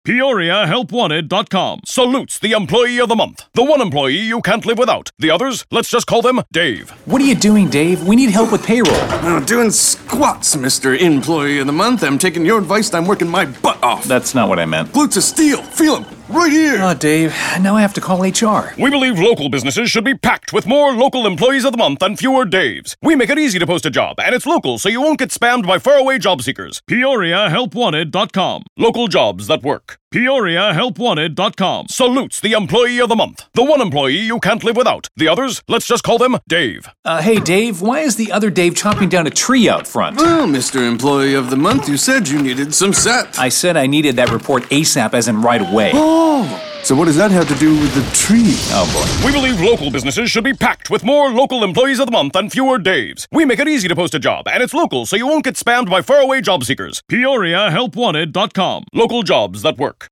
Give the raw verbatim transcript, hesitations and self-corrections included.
Peoria Help Wanted dot com salutes the employee of the month. The one employee you can't live without. The others, let's just call them Dave. What are you doing, Dave? We need help with payroll. I'm doing squats, Mister Employee of the Month. I'm taking your advice and I'm working my butt off. That's not what I meant. Glutes of steel. Feel them. Right here. Oh, Dave, now I have to call H R. We believe local businesses should be packed with more local employees of the month and fewer Daves. We make it easy to post a job, and it's local, so you won't get spammed by faraway job seekers. Peoria Help Wanted dot com. Local jobs that work. Peoria Help Wanted dot com salutes the employee of the month. The one employee you can't live without. The others, let's just call them Dave. Uh, hey, Dave, why is the other Dave chopping down a tree out front? Well, Mister Employee of the Month, you said you needed some set. I said I needed that report ASAP, as in right away. Oh, so what does that have to do with the tree? Oh, boy. We believe local businesses should be packed with more local employees of the month and fewer Daves. We make it easy to post a job, and it's local, so you won't get spammed by faraway job seekers. Peoria Help Wanted dot com. Local jobs that work.